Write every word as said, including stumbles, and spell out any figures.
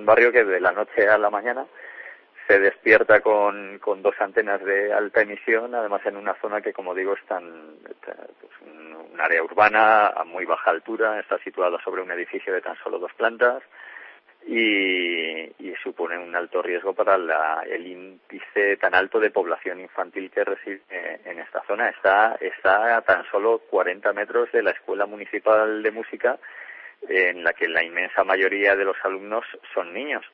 barrio que de la noche a la mañana se despierta con, con dos antenas de alta emisión, además en una zona que, como digo, está en, está, pues, un, un área urbana a muy baja altura, está situada sobre un edificio de tan solo dos plantas y, y supone un alto riesgo para la, el índice tan alto de población infantil que reside en esta zona. Está, está a tan solo cuarenta metros de la Escuela Municipal de Música, en la que la inmensa mayoría de los alumnos son niños.